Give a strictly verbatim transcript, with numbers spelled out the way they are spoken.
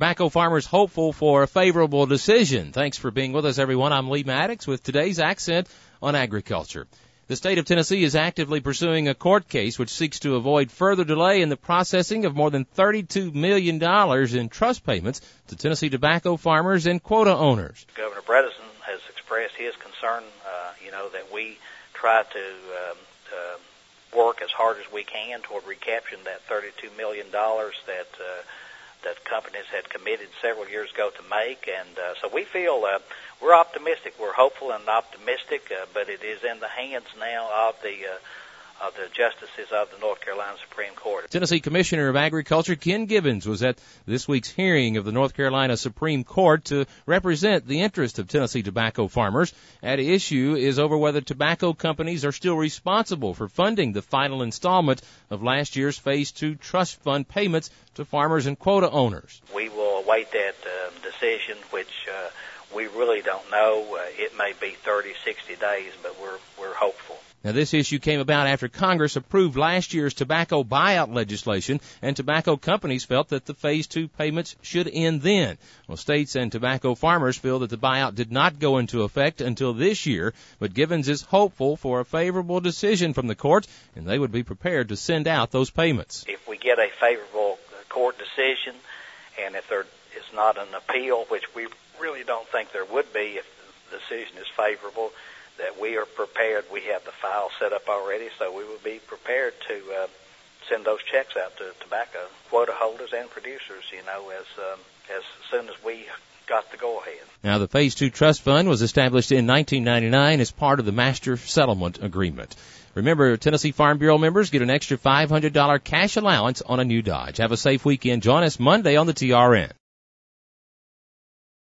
Tobacco farmers hopeful for a favorable decision. Thanks for being with us, everyone. I'm Lee Maddox with today's Accent on Agriculture. The state of Tennessee is actively pursuing a court case which seeks to avoid further delay in the processing of more than thirty-two million dollars in trust payments to Tennessee tobacco farmers and quota owners. Governor Bredesen has expressed his concern, uh, you know, that we try to um, uh, work as hard as we can toward recapturing that thirty-two million dollars that uh, that companies had committed several years ago to make. And uh, so we feel uh, we're optimistic. We're hopeful and optimistic, uh, but it is in the hands now of the uh, of the justices of the North Carolina Supreme Court. Tennessee Commissioner of Agriculture Ken Givens was at this week's hearing of the North Carolina Supreme Court to represent the interest of Tennessee tobacco farmers. At issue is over whether tobacco companies are still responsible for funding the final installment of last year's Phase two trust fund payments to farmers and quota owners. We will await that uh, decision, which uh, we really don't know. Uh, it may be thirty, sixty days, but we're we're hopeful. Now, this issue came about after Congress approved last year's tobacco buyout legislation, and tobacco companies felt that the Phase two payments should end then. Well, states and tobacco farmers feel that the buyout did not go into effect until this year, but Givens is hopeful for a favorable decision from the court, and they would be prepared to send out those payments. If we get a favorable court decision, and if there is not an appeal, which we really don't think there would be if the decision is favorable, that we are prepared. We have the file set up already, so we will be prepared to uh, send those checks out to tobacco quota holders and producers, you know, as um, as soon as we got the go-ahead. Now, the Phase two Trust Fund was established in nineteen ninety-nine as part of the Master Settlement Agreement. Remember, Tennessee Farm Bureau members get an extra five hundred dollars cash allowance on a new Dodge. Have a safe weekend. Join us Monday on the T R N.